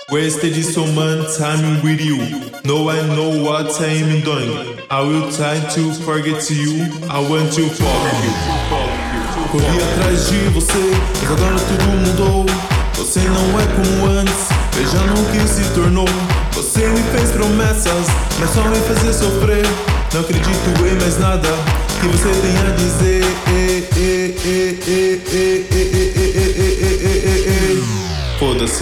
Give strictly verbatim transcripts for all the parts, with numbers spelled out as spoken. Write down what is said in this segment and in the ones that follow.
Wasted so much time with you. No, I know what I'm doing. I will try to forget you. I want to fuck you. Corri atrás de você, mas agora tudo mudou. Você não é como antes, vejam o que se tornou. Você me fez promessas, mas só me fazia sofrer. Não acredito em mais nada que você tem a dizer. Foda-se.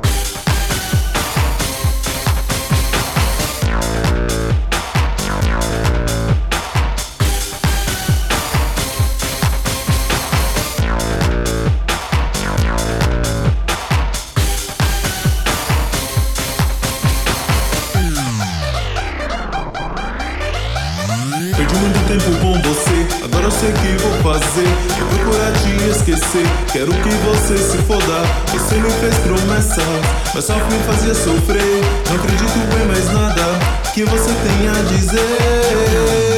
Perdi muito tempo com você, agora eu sei o que vou fazer. Vou procurar te esquecer, quero que você se foda. Você me fez promessas, mas só me fazia sofrer. Não acredito em mais nada que você tem a dizer.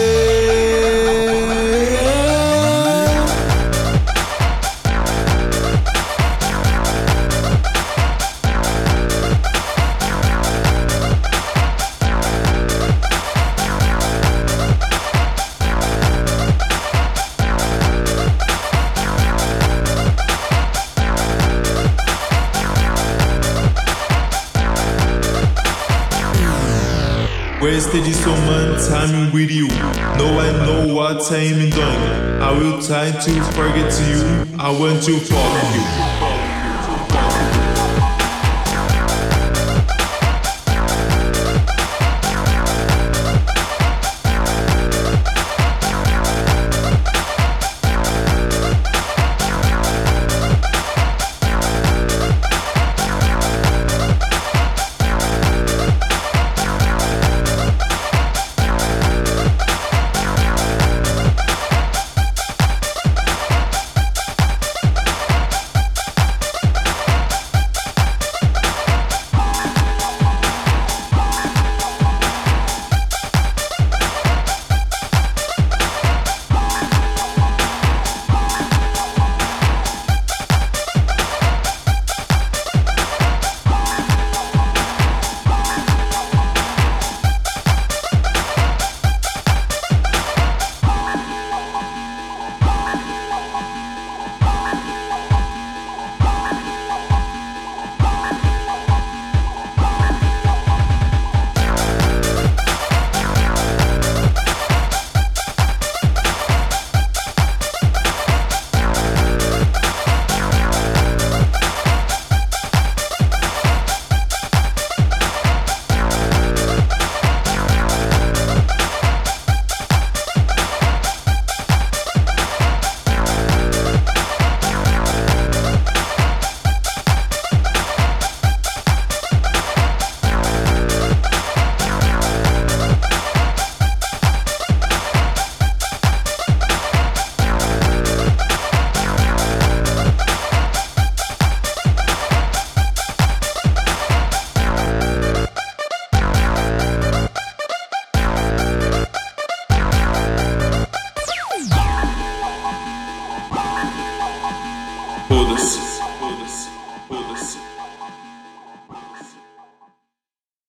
Wasted so much time with you. No, I know what I'm doing. I will try to forget you. I want to fuck you.